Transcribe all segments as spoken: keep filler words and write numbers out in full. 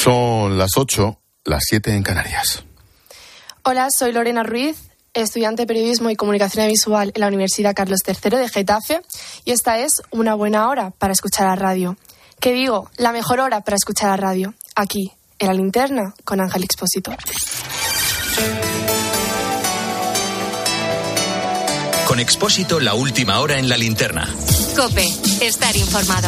Son las ocho, las siete en Canarias. Hola, soy Lorena Ruiz, estudiante de Periodismo y Comunicación Visual en la Universidad Carlos tercero de Getafe, y esta es una buena hora para escuchar la radio. ¿Qué digo? La mejor hora para escuchar la radio, aquí, en La Linterna, con Ángel Expósito. Con Expósito, la última hora en La Linterna. COPE, estar informado.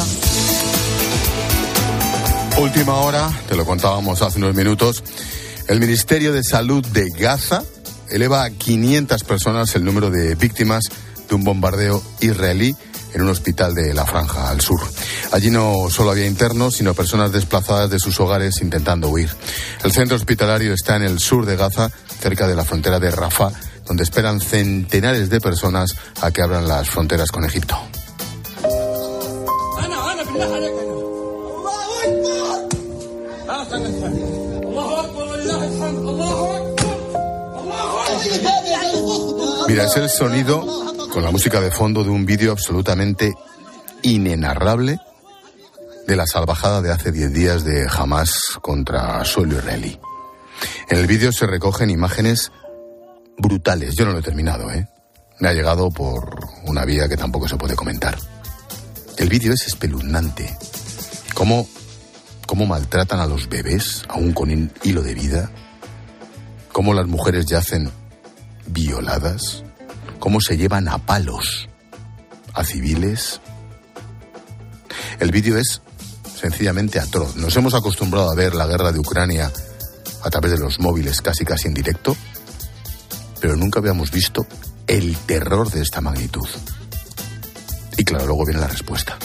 Última hora, te lo contábamos hace unos minutos. El Ministerio de Salud de Gaza eleva a quinientas personas el número de víctimas de un bombardeo israelí en un hospital de la Franja al sur. Allí no solo había internos, sino personas desplazadas de sus hogares intentando huir. El centro hospitalario está en el sur de Gaza, cerca de la frontera de Rafah, donde esperan centenares de personas a que abran las fronteras con Egipto. Mira, es el sonido con la música de fondo de un vídeo absolutamente inenarrable de la salvajada de hace diez días de Hamás contra suelo israelí. En el vídeo se recogen imágenes brutales. Yo no lo he terminado, ¿eh? Me ha llegado por una vía que tampoco se puede comentar. El vídeo es espeluznante. Cómo, cómo maltratan a los bebés, aún con un hilo de vida. Cómo las mujeres yacen violadas. Cómo se llevan a palos a civiles. El vídeo es sencillamente atroz. Nos hemos acostumbrado a ver la guerra de Ucrania a través de los móviles, casi casi en directo, pero nunca habíamos visto el terror de esta magnitud. Y claro, luego viene la respuesta.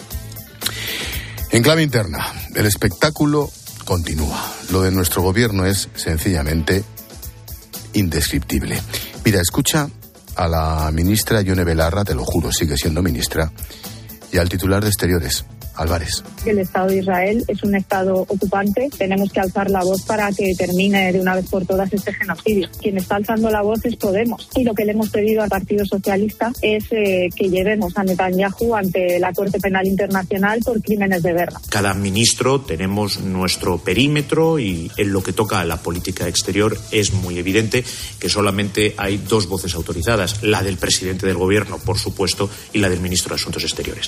En clave interna, el espectáculo continúa. Lo de nuestro gobierno es sencillamente indescriptible. Mira, escucha a la ministra Ione Belarra, te lo juro, sigue siendo ministra, y al titular de Exteriores, Álvarez. El Estado de Israel es un Estado ocupante. Tenemos que alzar la voz para que termine de una vez por todas este genocidio. Quien está alzando la voz es Podemos. Y lo que le hemos pedido al Partido Socialista es eh, que llevemos a Netanyahu ante la Corte Penal Internacional por crímenes de guerra. Cada ministro tenemos nuestro perímetro y en lo que toca a la política exterior es muy evidente que solamente hay dos voces autorizadas. La del presidente del Gobierno, por supuesto, y la del ministro de Asuntos Exteriores.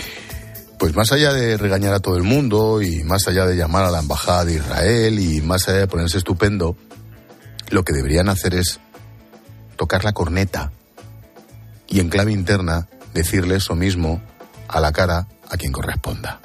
Pues más allá de regañar a todo el mundo y más allá de llamar a la embajada de Israel y más allá de ponerse estupendo, lo que deberían hacer es tocar la corneta y en clave interna decirle eso mismo a la cara a quien corresponda.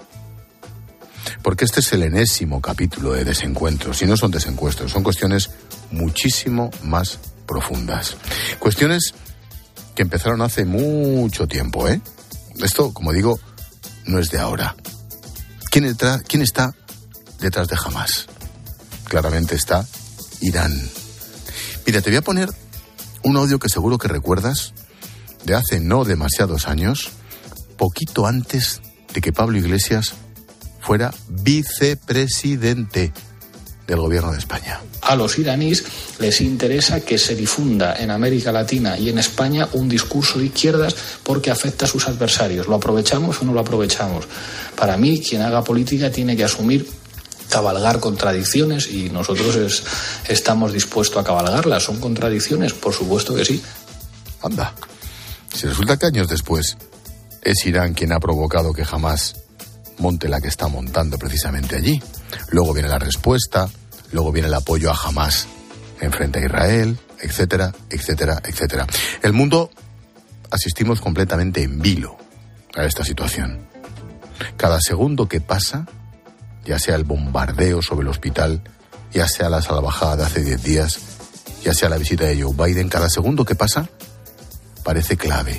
Porque este es el enésimo capítulo de desencuentros, y no son desencuentros, son cuestiones muchísimo más profundas. Cuestiones que empezaron hace mucho tiempo, ¿eh? Esto, como digo, no es de ahora. ¿Quién, detrás, ¿Quién está detrás de Hamás? Claramente está Irán. Mira, te voy a poner un audio que seguro que recuerdas de hace no demasiados años, poquito antes de que Pablo Iglesias fuera vicepresidente del gobierno de España. A los iraníes les interesa que se difunda en América Latina y en España un discurso de izquierdas porque afecta a sus adversarios. ¿Lo aprovechamos o no lo aprovechamos? Para mí, quien haga política tiene que asumir cabalgar contradicciones y nosotros es, estamos dispuestos a cabalgarlas. ¿Son contradicciones? Por supuesto que sí. Anda, si resulta que años después es Irán quien ha provocado que Hamás monte la que está montando precisamente allí. Luego viene la respuesta, luego viene el apoyo a Hamás en frente a Israel, etcétera, etcétera, etcétera. El mundo asistimos completamente en vilo a esta situación. Cada segundo que pasa, ya sea el bombardeo sobre el hospital, ya sea la salvajada de hace diez días, ya sea la visita de Joe Biden, cada segundo que pasa parece clave.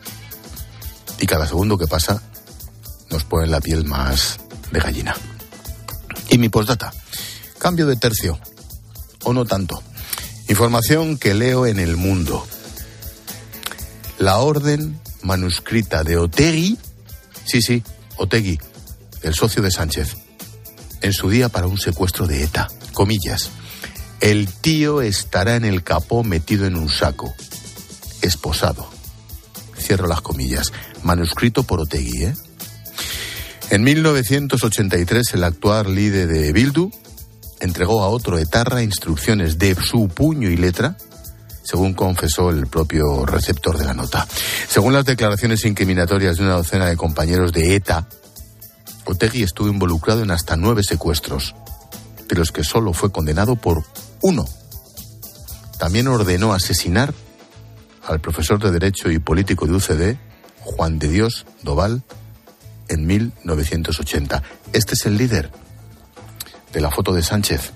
Y cada segundo que pasa nos pone la piel más de gallina. Y mi postdata, cambio de tercio, o no tanto. Información que leo en El Mundo. La orden manuscrita de Otegi, sí, sí, Otegi, el socio de Sánchez, en su día para un secuestro de ETA. Comillas, el tío estará en el capó metido en un saco, esposado. Cierro las comillas. Manuscrito por Otegi, ¿eh? En mil novecientos ochenta y tres, el actual líder de Bildu, entregó a otro etarra instrucciones de su puño y letra, según confesó el propio receptor de la nota. Según las declaraciones incriminatorias de una docena de compañeros de ETA, Otegi estuvo involucrado en hasta nueve secuestros, de los que solo fue condenado por uno. También ordenó asesinar al profesor de Derecho y político de U C D, Juan de Dios Doval, en mil novecientos ochenta. Este es el líder de la foto de Sánchez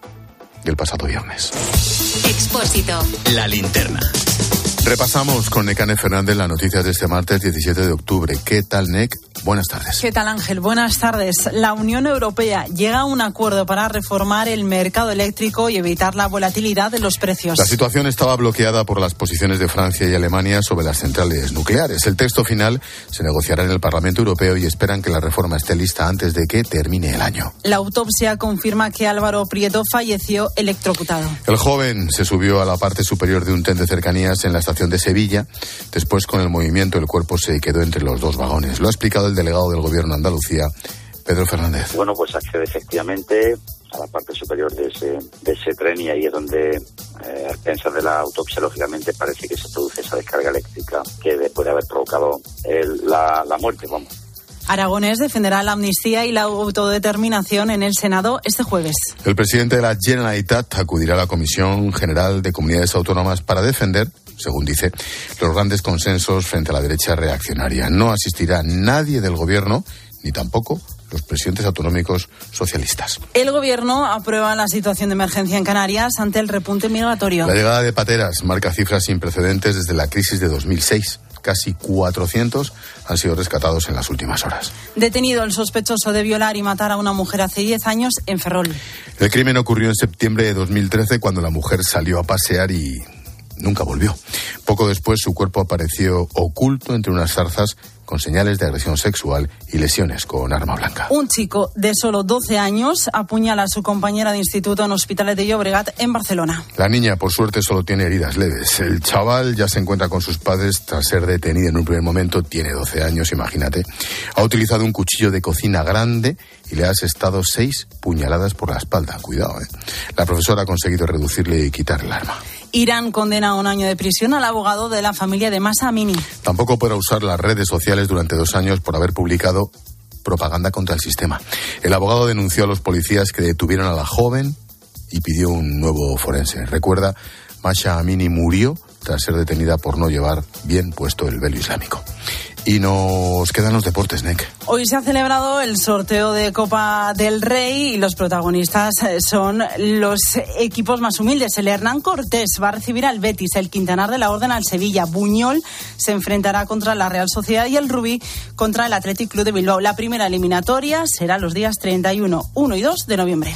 del pasado viernes. Expósito. La linterna. Repasamos con Nekane Fernández las noticias de este martes diecisiete de octubre. ¿Qué tal, Nek? Buenas tardes. ¿Qué tal, Ángel? Buenas tardes. La Unión Europea llega a un acuerdo para reformar el mercado eléctrico y evitar la volatilidad de los precios. La situación estaba bloqueada por las posiciones de Francia y Alemania sobre las centrales nucleares. El texto final se negociará en el Parlamento Europeo y esperan que la reforma esté lista antes de que termine el año. La autopsia confirma que Álvaro Prieto falleció electrocutado. El joven se subió a la parte superior de un tren de cercanías en la estación de Sevilla. Después, con el movimiento, el cuerpo se quedó entre los dos vagones. Lo ha explicado el delegado del Gobierno de Andalucía, Pedro Fernández. Bueno, pues accede efectivamente a la parte superior de ese, de ese tren, y ahí es donde, eh, a expensas de la autopsia, lógicamente parece que se produce esa descarga eléctrica que puede haber provocado el, la, la muerte, vamos. Aragonés defenderá la amnistía y la autodeterminación en el Senado este jueves. El presidente de la Generalitat acudirá a la Comisión General de Comunidades Autónomas para defender, según dice, los grandes consensos frente a la derecha reaccionaria. No asistirá nadie del Gobierno, ni tampoco los presidentes autonómicos socialistas. El Gobierno aprueba la situación de emergencia en Canarias ante el repunte migratorio. La llegada de pateras marca cifras sin precedentes desde la crisis de dos mil seis. Casi cuatrocientos han sido rescatados en las últimas horas. Detenido el sospechoso de violar y matar a una mujer hace diez años en Ferrol. El crimen ocurrió en septiembre de dos mil trece, cuando la mujer salió a pasear y nunca volvió. Poco después, su cuerpo apareció oculto entre unas zarzas con señales de agresión sexual y lesiones con arma blanca. Un chico de solo doce años apuñala a su compañera de instituto en Hospitalet de Llobregat, en Barcelona. La niña, por suerte, solo tiene heridas leves. El chaval ya se encuentra con sus padres tras ser detenido en un primer momento. Tiene doce años, imagínate. Ha utilizado un cuchillo de cocina grande y le ha asestado seis puñaladas por la espalda. Cuidado, ¿eh? La profesora ha conseguido reducirle y quitarle el arma. Irán condena a un año de prisión al abogado de la familia de Mahsa Amini. Tampoco podrá usar las redes sociales durante dos años por haber publicado propaganda contra el sistema. El abogado denunció a los policías que detuvieron a la joven y pidió un nuevo forense. Recuerda, Mahsa Amini murió tras ser detenida por no llevar bien puesto el velo islámico. Y nos quedan los deportes, Nek. Hoy se ha celebrado el sorteo de Copa del Rey y los protagonistas son los equipos más humildes. El Hernán Cortés va a recibir al Betis, el Quintanar de la Orden al Sevilla. Buñol se enfrentará contra la Real Sociedad y el Rubí contra el Athletic Club de Bilbao. La primera eliminatoria será los días treinta y uno, uno y dos de noviembre.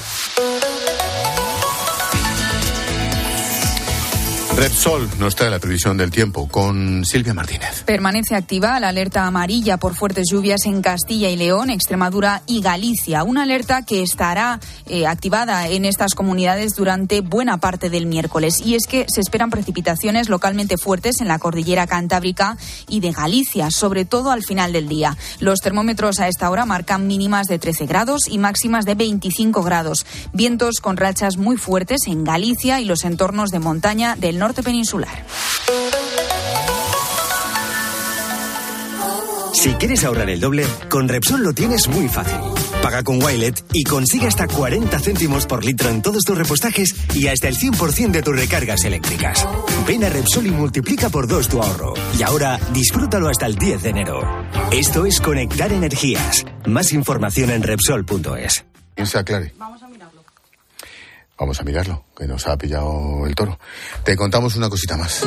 Repsol nos trae la previsión del tiempo con Silvia Martínez. Permanece activa la alerta amarilla por fuertes lluvias en Castilla y León, Extremadura y Galicia. Una alerta que estará eh, activada en estas comunidades durante buena parte del miércoles. Y es que se esperan precipitaciones localmente fuertes en la cordillera cantábrica y de Galicia, sobre todo al final del día. Los termómetros a esta hora marcan mínimas de trece grados y máximas de veinticinco grados. Vientos con rachas muy fuertes en Galicia y los entornos de montaña del norte peninsular. Si quieres ahorrar el doble, con Repsol lo tienes muy fácil. Paga con Wilet y consigue hasta cuarenta céntimos por litro en todos tus repostajes y hasta el cien por ciento de tus recargas eléctricas. Ven a Repsol y multiplica por dos tu ahorro. Y ahora, disfrútalo hasta el diez de enero. Esto es Conectar Energías. Más información en Repsol punto es. ¿Quién se aclare? Vamos a mirarlo. Vamos a mirarlo, que nos ha pillado el toro. Te contamos una cosita más.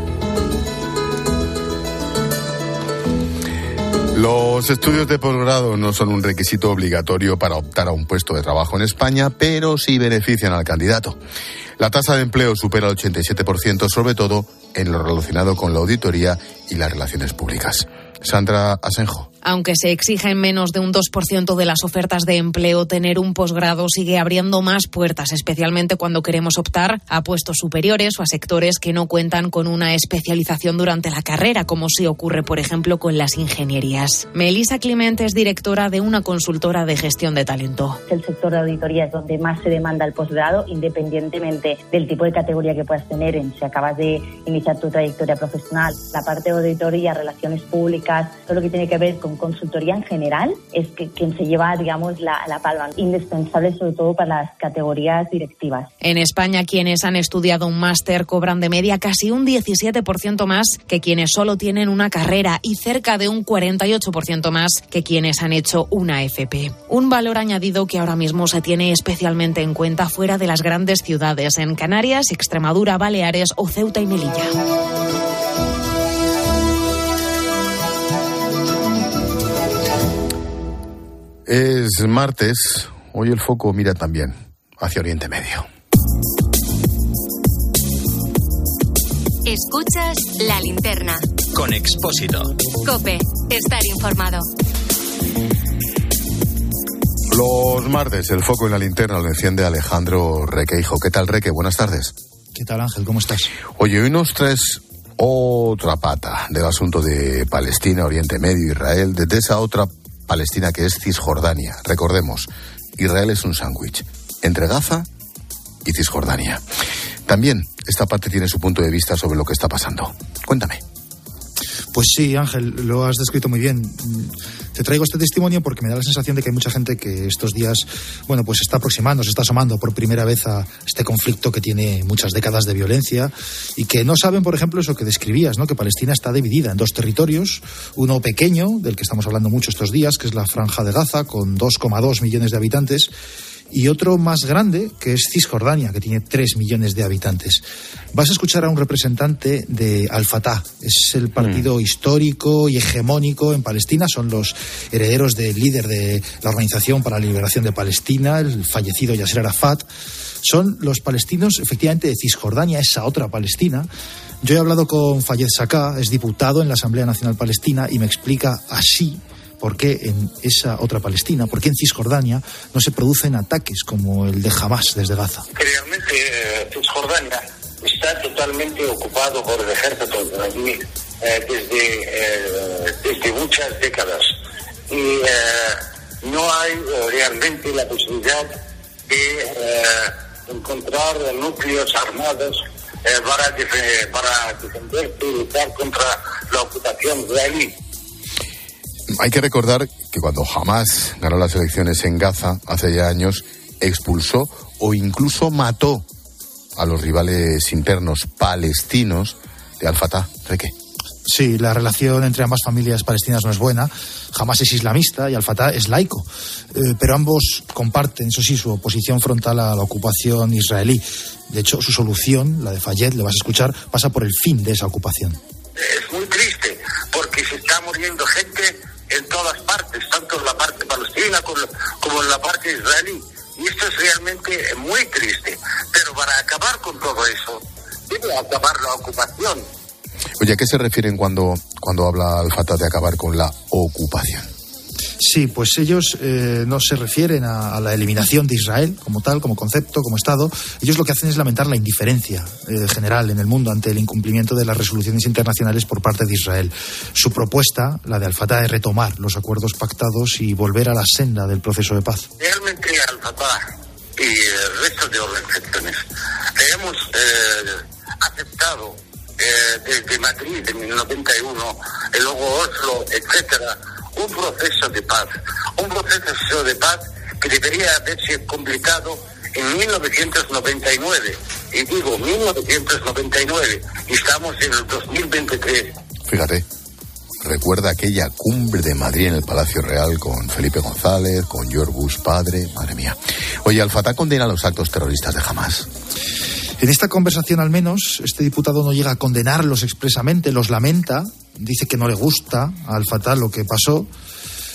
Los estudios de posgrado no son un requisito obligatorio para optar a un puesto de trabajo en España, pero sí benefician al candidato. La tasa de empleo supera el ochenta y siete por ciento, sobre todo en lo relacionado con la auditoría y las relaciones públicas. Sandra Asenjo. Aunque se exige en menos de un dos por ciento de las ofertas de empleo, tener un posgrado sigue abriendo más puertas, especialmente cuando queremos optar a puestos superiores o a sectores que no cuentan con una especialización durante la carrera, como sí ocurre, por ejemplo, con las ingenierías. Melissa Clement es directora de una consultora de gestión de talento. El sector de auditoría es donde más se demanda el posgrado, independientemente del tipo de categoría que puedas tener en si acabas de iniciar tu trayectoria profesional. La parte de auditoría, relaciones públicas, todo lo que tiene que ver con consultoría en general es que quien se lleva, digamos, la, la palma. Indispensable sobre todo para las categorías directivas. En España, quienes han estudiado un máster cobran de media casi un diecisiete por ciento más que quienes solo tienen una carrera y cerca de un cuarenta y ocho por ciento más que quienes han hecho una F P. Un valor añadido que ahora mismo se tiene especialmente en cuenta fuera de las grandes ciudades, en Canarias, Extremadura, Baleares o Ceuta y Melilla. Es martes, hoy el foco mira también hacia Oriente Medio. Escuchas La Linterna. Con Expósito. COPE, estar informado. Los martes, el foco en la linterna lo enciende Alejandro Requeijo. ¿Qué tal, Reque? Buenas tardes. ¿Qué tal, Ángel? ¿Cómo estás? Oye, hoy nos traes otra pata del asunto de Palestina, Oriente Medio, Israel, desde esa otra Palestina que es Cisjordania. Recordemos, Israel es un sándwich entre Gaza y Cisjordania. También esta parte tiene su punto de vista sobre lo que está pasando. Cuéntame. Pues sí, Ángel, lo has descrito muy bien. Te traigo este testimonio porque me da la sensación de que hay mucha gente que estos días, bueno, pues se está aproximando, se está asomando por primera vez a este conflicto que tiene muchas décadas de violencia y que no saben, por ejemplo, eso que describías, ¿no? Que Palestina está dividida en dos territorios, uno pequeño, del que estamos hablando mucho estos días, que es la Franja de Gaza, con dos coma dos millones de habitantes, y otro más grande, que es Cisjordania, que tiene tres millones de habitantes. Vas a escuchar a un representante de Al-Fatah. Es el partido mm. histórico y hegemónico en Palestina. Son los herederos del líder de la Organización para la Liberación de Palestina, el fallecido Yasser Arafat. Son los palestinos, efectivamente, de Cisjordania, esa otra Palestina. Yo he hablado con Fayez Saká, es diputado en la Asamblea Nacional Palestina, y me explica así por qué en esa otra Palestina, por qué en Cisjordania no se producen ataques como el de Hamas desde Gaza. Realmente eh, Cisjordania está totalmente ocupado por el ejército israelí eh, desde, eh, desde muchas décadas y eh, no hay eh, realmente la posibilidad de eh, encontrar núcleos armados eh, para, def- para defenderse y luchar contra la ocupación israelí. Hay que recordar que cuando Hamas ganó las elecciones en Gaza hace ya años, expulsó o incluso mató a los rivales internos palestinos de Al-Fatah. ¿De qué? Sí, la relación entre ambas familias palestinas no es buena. Hamas es islamista y Al-Fatah es laico. Eh, pero ambos comparten, eso sí, su oposición frontal a la ocupación israelí. De hecho, su solución, la de Fayez, le vas a escuchar, pasa por el fin de esa ocupación. Es muy triste porque se está muriendo gente en todas partes, tanto en la parte palestina como, como en la parte israelí. Y esto es realmente muy triste. Pero para acabar con todo eso, debe acabar la ocupación. Oye, ¿a qué se refieren cuando, cuando habla Al-Fatah de acabar con la ocupación? Sí, pues ellos eh, no se refieren a, a la eliminación de Israel como tal, como concepto, como Estado. Ellos lo que hacen es lamentar la indiferencia eh, general en el mundo ante el incumplimiento de las resoluciones internacionales por parte de Israel. Su propuesta, la de Al-Fatah, es retomar los acuerdos pactados y volver a la senda del proceso de paz. Realmente Al-Fatah y el resto de organizaciones hemos eh, aceptado eh, desde Madrid en el noventa y uno, y luego Oslo, etcétera, un proceso de paz, un proceso de paz que debería haberse completado en mil novecientos noventa y nueve. Y digo mil novecientos noventa y nueve, y estamos en el dos mil veintitrés. Fíjate, recuerda aquella cumbre de Madrid en el Palacio Real con Felipe González, con George Bush padre, madre mía. Oye, Al-Fatah condena los actos terroristas de Hamas. En esta conversación, al menos, este diputado no llega a condenarlos expresamente, los lamenta, dice que no le gusta a Al-Fatah lo que pasó,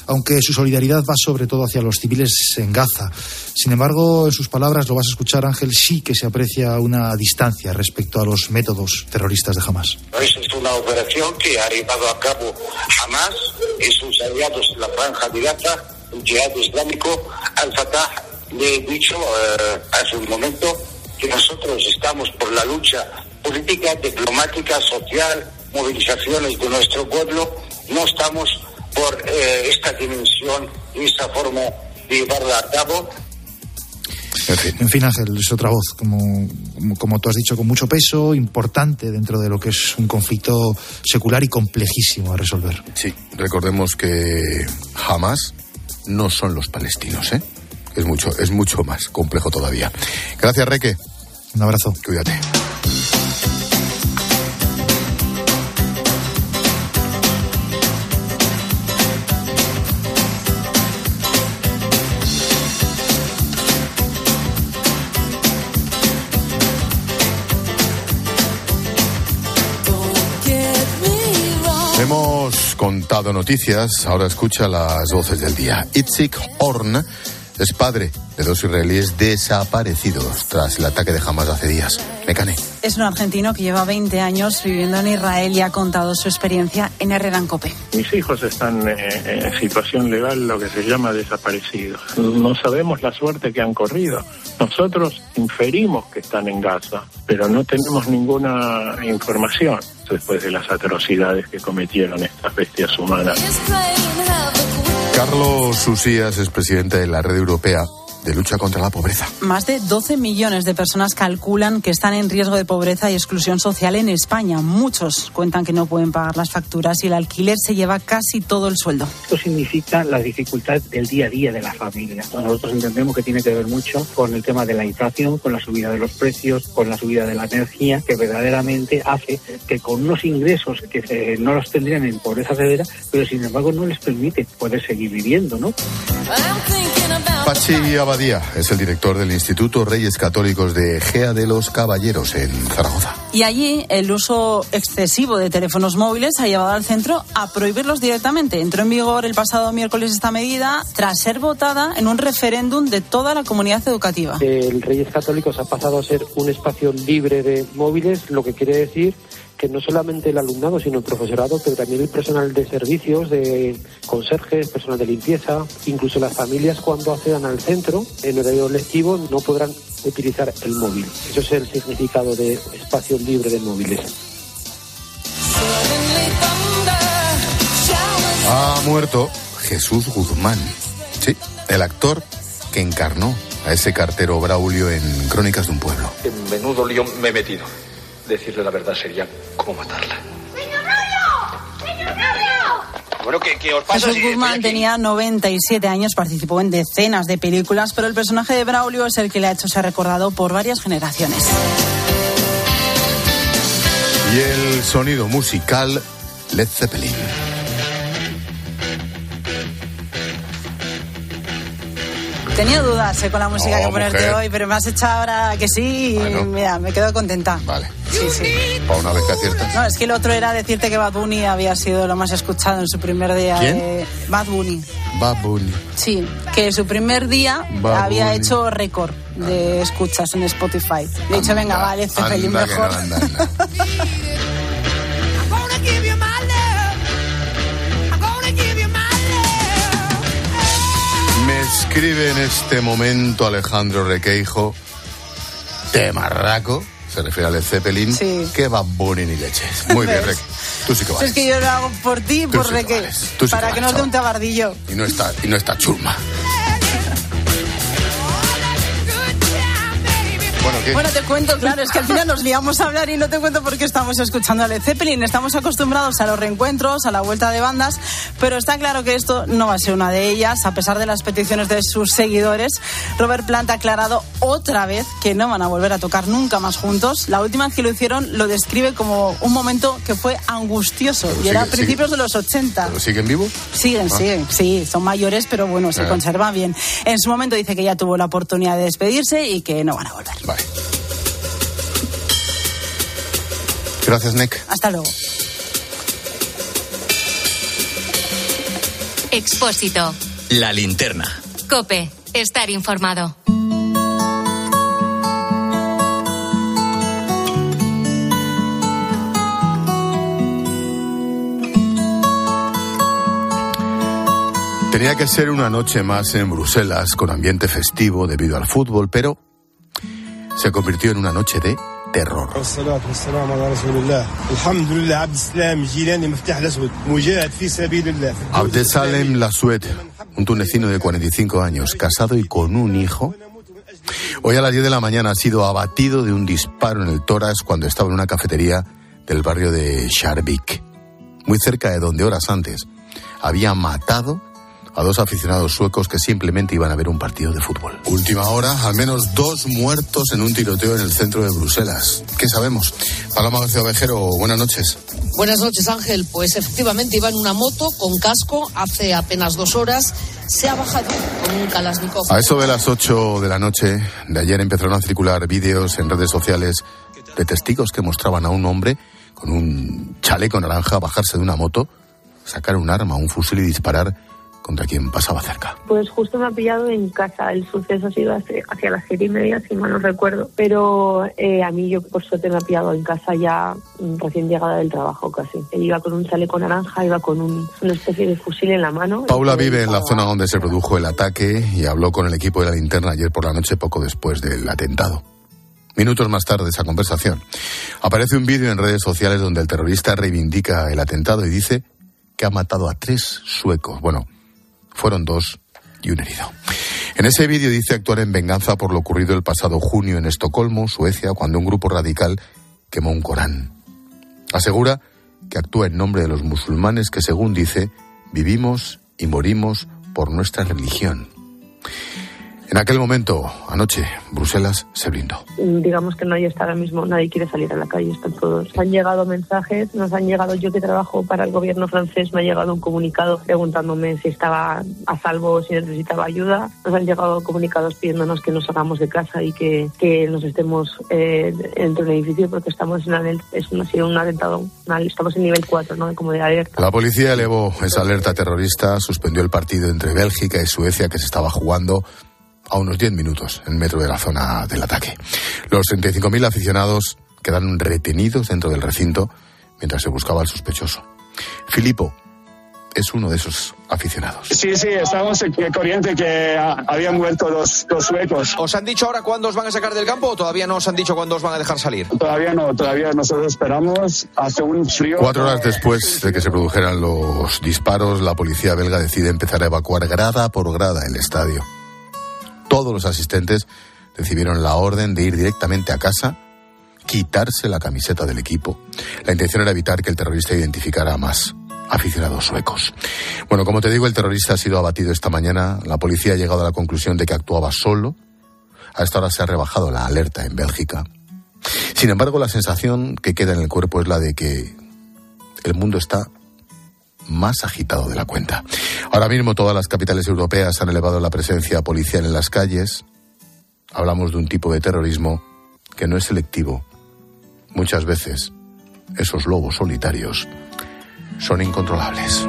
aunque su solidaridad va sobre todo hacia los civiles en Gaza. Sin embargo, en sus palabras, lo vas a escuchar, Ángel, sí que se aprecia una distancia respecto a los métodos terroristas de Hamás. Esa es una operación que ha llevado a cabo Hamás y sus aliados en la Franja de Gaza, el Jihad Islámico, Al-Fatah. Le he dicho eh, hace un momento que nosotros estamos por la lucha política, diplomática, social, movilizaciones de nuestro pueblo. No estamos por eh, esta dimensión y esta forma de llevarla a cabo. En fin, en fin, Ángel, es otra voz, como, como, como tú has dicho, con mucho peso, importante dentro de lo que es un conflicto secular y complejísimo a resolver. Sí, recordemos que Hamás no son los palestinos, ¿eh? Es mucho, es mucho más complejo todavía. Gracias, Reque. Un abrazo. Cuídate. Hemos contado noticias, ahora escucha las voces del día. Itzik Horn es padre de dos israelíes desaparecidos tras el ataque de Hamás hace días. Mecane. Es un argentino que lleva veinte años viviendo en Israel y ha contado su experiencia en Herrera Cope. Mis hijos están eh, en situación legal, lo que se llama desaparecidos. No sabemos la suerte que han corrido. Nosotros inferimos que están en Gaza, pero no tenemos ninguna información después de las atrocidades que cometieron estas bestias humanas. Carlos Usías es presidente de la Red Europea de Lucha contra la Pobreza. Más de doce millones de personas calculan que están en riesgo de pobreza y exclusión social en España. Muchos cuentan que no pueden pagar las facturas y el alquiler se lleva casi todo el sueldo. Esto significa la dificultad del día a día de la familia. Nosotros entendemos que tiene que ver mucho con el tema de la inflación, con la subida de los precios, con la subida de la energía, que verdaderamente hace que con unos ingresos que se, no los tendrían en pobreza severa, pero sin embargo no les permite poder seguir viviendo, ¿no? Pachi Abadía es el director del Instituto Reyes Católicos de Egea de los Caballeros en Zaragoza. Y allí el uso excesivo de teléfonos móviles ha llevado al centro a prohibirlos directamente. Entró en vigor el pasado miércoles esta medida tras ser votada en un referéndum de toda la comunidad educativa. El Reyes Católicos ha pasado a ser un espacio libre de móviles, lo que quiere decir que no solamente el alumnado, sino el profesorado, pero también el personal de servicios, de conserjes, personal de limpieza, incluso las familias cuando accedan al centro en horario lectivo no podrán utilizar el móvil. Eso es el significado de espacio libre de móviles. Ha muerto Jesús Guzmán, sí, el actor que encarnó a ese cartero Braulio en Crónicas de un pueblo. En menudo lío me he metido. Decirle la verdad sería como matarla. ¡Señor Braulio! ¡Señor Braulio! Bueno, ¿qué, qué os pasa? Jesús si Guzmán tenía noventa y siete años, participó en decenas de películas, pero el personaje de Braulio es el que le ha hecho ser recordado por varias generaciones. Y el sonido musical Led Zeppelin. Tenía dudas eh, con la música No, que ponerte mujer. hoy, pero me has hecho ahora que sí y Bueno. mira, me quedo contenta. Vale. Sí, sí. Para una vez que aciertas. No, es que el otro era decirte que Bad Bunny había sido lo más escuchado en su primer día. ¿Quién? De Bad Bunny. Bad Bunny. Sí, que su primer día Bad había Bunny. hecho récord de escuchas en Spotify. Le he dicho, venga, vale, Zeppelin anda que mejor. no, anda, anda. Me escribe en este momento Alejandro Requeijo, temarraco, se refiere a Led Zeppelin, Sí. que Bad Bunny ni leches. Muy bien, Rek. Tú sí que Si vales. es que yo lo hago por ti, Tú por sí que Reque, vales, tú sí para que que vales, nos dé un tabardillo. Y no está, y no está churma. Bueno, ¿qué? Bueno, te cuento, claro, es que al final nos liamos a hablar y no te cuento por qué estamos escuchando a Led Zeppelin. Estamos acostumbrados a los reencuentros, a la vuelta de bandas, pero está claro que esto no va a ser una de ellas, a pesar de las peticiones de sus seguidores. Robert Plant ha aclarado otra vez que no van a volver a tocar nunca más juntos. La última vez que lo hicieron lo describe como un momento que fue angustioso, Pero y era a sigue- principios de los ochenta. ¿Pero siguen vivos? Siguen, Ah. siguen, sí, son mayores, pero bueno, se Ah. conserva bien. En su momento dice que ya tuvo la oportunidad de despedirse y que no van a volver. Vale. Gracias, Nick. Hasta luego. Expósito. La linterna. COPE. Estar informado. Tenía que ser una noche más en Bruselas, con ambiente festivo debido al fútbol, pero se convirtió en una noche de terror. Abdesalem Lassuet, un tunecino de cuarenta y cinco años, casado y con un hijo, hoy a las diez de la mañana ha sido abatido de un disparo en el tórax cuando estaba en una cafetería del barrio de Schaerbeek, muy cerca de donde horas antes había matado a dos aficionados suecos que simplemente iban a ver un partido de fútbol. Última hora, al menos dos muertos en un tiroteo en el centro de Bruselas. ¿Qué sabemos? Paloma García Ovejero, buenas noches. Buenas noches, Ángel. Pues efectivamente iba en una moto con casco hace apenas dos horas. Se ha bajado con un Kalashnikov. A eso de las ocho de la noche de ayer empezaron a circular vídeos en redes sociales de testigos que mostraban a un hombre con un chaleco naranja bajarse de una moto, sacar un arma, un fusil y disparar contra quien pasaba cerca. Pues justo me ha pillado en casa. El suceso ha sido hacia, hacia las siete y media, si mal no recuerdo. Pero eh, a mí, yo por suerte, me ha pillado en casa ya recién llegada del trabajo casi. Iba con un chaleco naranja, iba con un, una especie de fusil en la mano. Paula vive en la zona donde se produjo el ataque y habló con el equipo de La Linterna ayer por la noche, poco después del atentado. Minutos más tarde de esa conversación, aparece un vídeo en redes sociales donde el terrorista reivindica el atentado y dice que ha matado a tres suecos. Bueno, fueron dos y un herido. En ese vídeo dice actuar en venganza por lo ocurrido el pasado junio en Estocolmo, Suecia, cuando un grupo radical quemó un Corán. Asegura que actúa en nombre de los musulmanes que, según dice, vivimos y morimos por nuestra religión. En aquel momento, anoche, Bruselas se blindó. Digamos que nadie está ahora mismo, nadie quiere salir a la calle, están todos. Nos han llegado mensajes, nos han llegado, yo que trabajo para el gobierno francés, me ha llegado un comunicado preguntándome si estaba a salvo o si necesitaba ayuda. Nos han llegado comunicados pidiéndonos que nos salgamos de casa y que, que nos estemos eh, dentro del edificio porque estamos en alerta, es un, ha sido un atentado, una, estamos en nivel cuatro, ¿no? Como de alerta. La policía elevó esa alerta terrorista, suspendió el partido entre Bélgica y Suecia que se estaba jugando a unos diez minutos en metro de la zona del ataque. Los treinta y cinco mil aficionados quedaron retenidos dentro del recinto mientras se buscaba al sospechoso. Filippo es uno de esos aficionados. Sí, sí, estamos corriente que habían muerto los, los suecos. ¿Os han dicho ahora cuándo os van a sacar del campo o todavía no os han dicho cuándo os van a dejar salir? Todavía no, todavía nosotros esperamos. Hace un frío. Cuatro horas después de que se produjeran los disparos, la policía belga decide empezar a evacuar grada por grada el estadio. Todos los asistentes recibieron la orden de ir directamente a casa, quitarse la camiseta del equipo. La intención era evitar que el terrorista identificara a más aficionados suecos. Bueno, como te digo, el terrorista ha sido abatido esta mañana. La policía ha llegado a la conclusión de que actuaba solo. A esta hora se ha rebajado la alerta en Bélgica. Sin embargo, la sensación que queda en el cuerpo es la de que el mundo está más agitado de la cuenta. Ahora mismo todas las capitales europeas han elevado la presencia policial en las calles. Hablamos de un tipo de terrorismo que no es selectivo. Muchas veces esos lobos solitarios son incontrolables.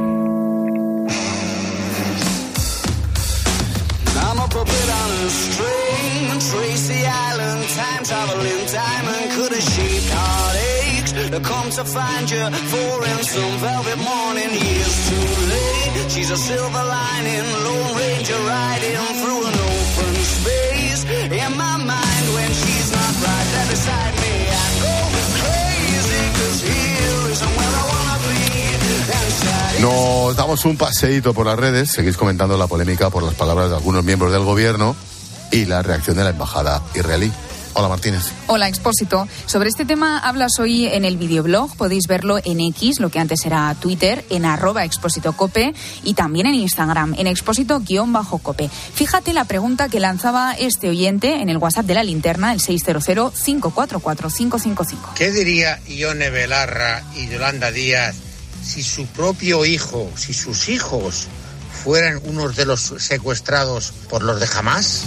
To come to find you for in some velvet morning years too late. She's a silver lining, Lone Ranger riding through an open space. In my mind when she's not right there beside me, I go crazy, cause here isn't where I wanna be. Nos damos un paseíto por las redes, seguís comentando la polémica por las palabras de algunos miembros del gobierno y la reacción de la embajada israelí. Hola, Martínez. Hola, Expósito. Sobre este tema hablas hoy en el videoblog. Podéis verlo en X, lo que antes era Twitter, en arroba Expósito Cope y también en Instagram, en Expósito-Cope. Fíjate la pregunta que lanzaba este oyente en el WhatsApp de La Linterna, el seis cero cero, cinco cuatro cuatro, cinco cinco cinco. ¿Qué diría Ione Belarra y Yolanda Díaz si su propio hijo, si sus hijos fueran unos de los secuestrados por los de Hamás?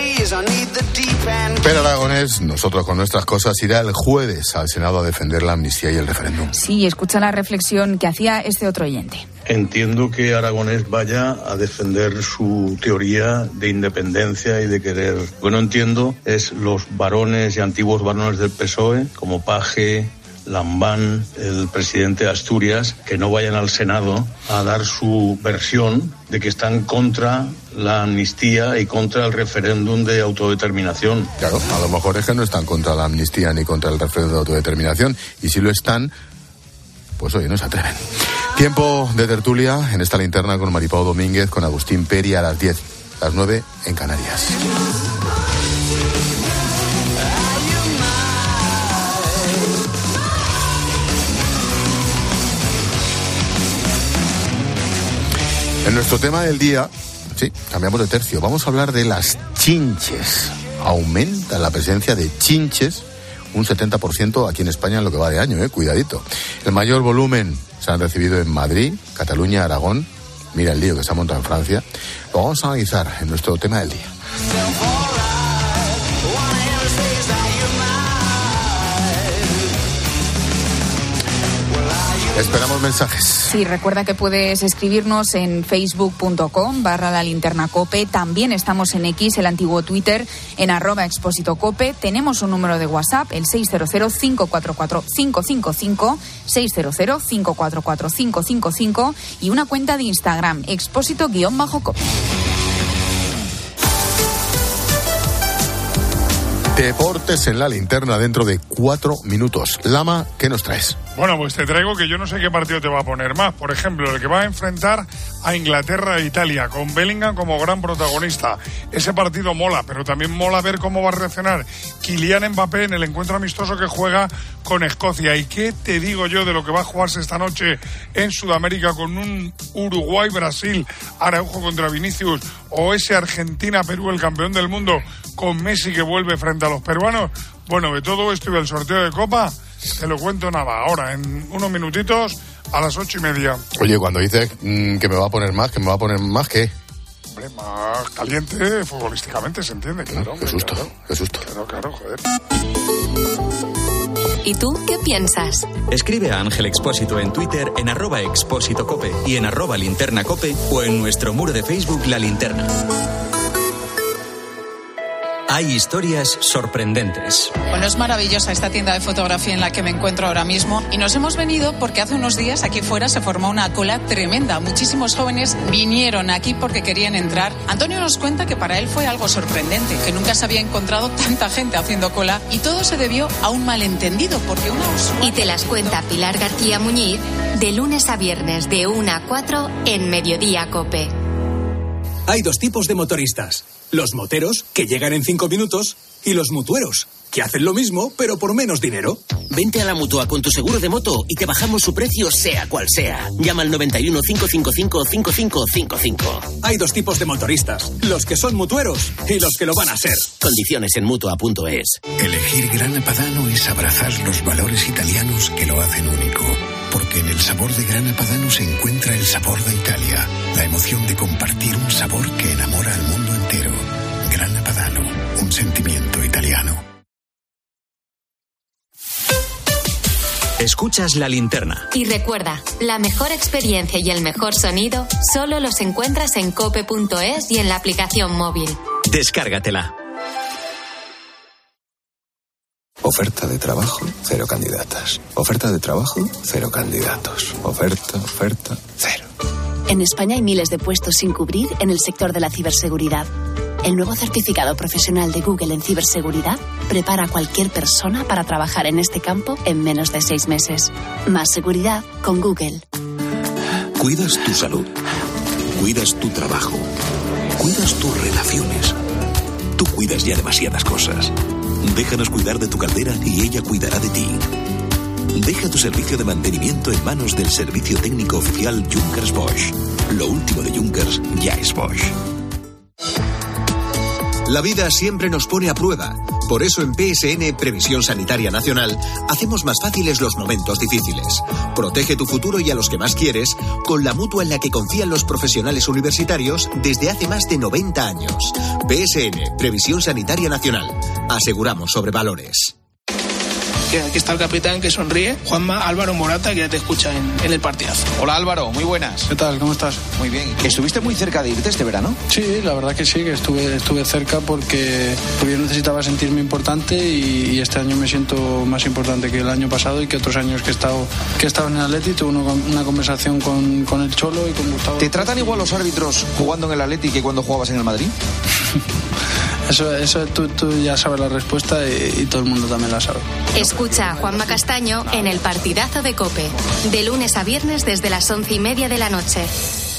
Pero Aragonés, nosotros con nuestras cosas, irá el jueves al Senado a defender la amnistía y el referéndum. Sí, escucha la reflexión que hacía este otro oyente. Entiendo que Aragonés vaya a defender su teoría de independencia y de querer. Lo que no entiendo es los varones y antiguos varones del P S O E, como Paje, Lambán, el presidente de Asturias, que no vayan al Senado a dar su versión de que están contra la amnistía y contra el referéndum de autodeterminación. Claro, a lo mejor es que no están contra la amnistía ni contra el referéndum de autodeterminación, y si lo están, pues oye, no se atreven. Tiempo de tertulia en esta linterna con Maripau Domínguez, con Agustín Peri a las diez, las nueve en Canarias. En nuestro tema del día, sí, cambiamos de tercio. Vamos a hablar de las chinches. Aumenta la presencia de chinches un setenta por ciento aquí en España en lo que va de año, eh, cuidadito. El mayor volumen se han recibido en Madrid, Cataluña, Aragón. Mira el lío que se ha montado en Francia. Lo vamos a analizar en nuestro tema del día. Esperamos mensajes. Sí, recuerda que puedes escribirnos en facebook punto com barra la linterna cope. También estamos en X, el antiguo Twitter, en arroba expósito cope. Tenemos un número de WhatsApp, el seis cero cero, cinco cuatro cuatro, cinco cinco cinco, seis cero cero, cinco cuatro cuatro, cinco cinco cinco, y una cuenta de Instagram, expósito-cope. Deportes en la linterna dentro de cuatro minutos. Lama, ¿qué nos traes? Bueno, pues te traigo que yo no sé qué partido te va a poner más. Por ejemplo, el que va a enfrentar a Inglaterra e Italia, con Bellingham como gran protagonista. Ese partido mola, pero también mola ver cómo va a reaccionar Kylian Mbappé en el encuentro amistoso que juega con Escocia. ¿Y qué te digo yo de lo que va a jugarse esta noche en Sudamérica con un Uruguay-Brasil, Araujo contra Vinicius, o ese Argentina-Perú, el campeón del mundo, con Messi que vuelve frente a los peruanos? Bueno, de todo esto y el sorteo de Copa, te lo cuento nada, ahora, en unos minutitos, a las ocho y media. Oye, cuando dices mmm, que me va a poner más, que me va a poner más, ¿qué? Hombre, más caliente futbolísticamente, se entiende, claro. Qué susto, claro. qué susto. Claro, claro, joder. ¿Y tú qué piensas? Escribe a Ángel Expósito en Twitter en arroba expósito cope y en arroba linterna cope o en nuestro muro de Facebook La Linterna. Hay historias sorprendentes. Bueno, es maravillosa esta tienda de fotografía en la que me encuentro ahora mismo y nos hemos venido porque hace unos días aquí fuera se formó una cola tremenda. Muchísimos jóvenes vinieron aquí porque querían entrar. Antonio nos cuenta que para él fue algo sorprendente, que nunca se había encontrado tanta gente haciendo cola y todo se debió a un malentendido porque una usuaria... Y te las cuenta Pilar García Muñiz de lunes a viernes de una a cuatro en Mediodía Cope. Hay dos tipos de motoristas. Los moteros, que llegan en cinco minutos, y los mutueros, que hacen lo mismo, pero por menos dinero. Vente a la Mutua con tu seguro de moto y te bajamos su precio sea cual sea. Llama al noventa y uno, cinco cinco cinco, cinco cinco cinco cinco. Hay dos tipos de motoristas, los que son mutueros y los que lo van a ser. Condiciones en mutua punto es. Elegir Grana Padano es abrazar los valores italianos que lo hacen único. Porque en el sabor de Grana Padano se encuentra el sabor de Italia, la emoción de compartir un sabor que enamora al mundo entero. Grana Padano, un sentimiento italiano. Escuchas La Linterna. Y recuerda, la mejor experiencia y el mejor sonido solo los encuentras en cope punto es y en la aplicación móvil. Descárgatela. Oferta de trabajo, cero candidatas. Oferta de trabajo, cero candidatos. Oferta, oferta, cero. En España hay miles de puestos sin cubrir en el sector de la ciberseguridad. El nuevo certificado profesional de Google en ciberseguridad prepara a cualquier persona para trabajar en este campo en menos de seis meses. Más seguridad con Google. Cuidas tu salud. Cuidas tu trabajo. Cuidas tus relaciones. Tú cuidas ya demasiadas cosas. Déjanos cuidar de tu caldera y ella cuidará de ti. Deja tu servicio de mantenimiento en manos del servicio técnico oficial Junkers Bosch. Lo último de Junkers ya es Bosch. La vida siempre nos pone a prueba. Por eso en P S N, Previsión Sanitaria Nacional, hacemos más fáciles los momentos difíciles. Protege tu futuro y a los que más quieres con la mutua en la que confían los profesionales universitarios desde hace más de noventa años. P S N, Previsión Sanitaria Nacional. Aseguramos sobre valores. que aquí está el capitán que sonríe, Juanma, Álvaro Morata, que ya te escucha en, en el partidazo. Hola Álvaro, muy buenas. ¿Qué tal? ¿Cómo estás? Muy bien. ¿Estuviste muy cerca de irte este verano? Sí, la verdad que sí, que estuve, estuve cerca porque, porque yo necesitaba sentirme importante y, y este año me siento más importante que el año pasado y que otros años que he estado, que he estado en el Atleti. Tuve una, una conversación con, con el Cholo y con Gustavo. ¿Te tratan igual los árbitros jugando en el Atleti que cuando jugabas en el Madrid? Eso, eso tú, tú ya sabes la respuesta y, y todo el mundo también la sabe. Escucha a Juanma Castaño en El Partidazo de COPE, de lunes a viernes desde las once y media de la noche.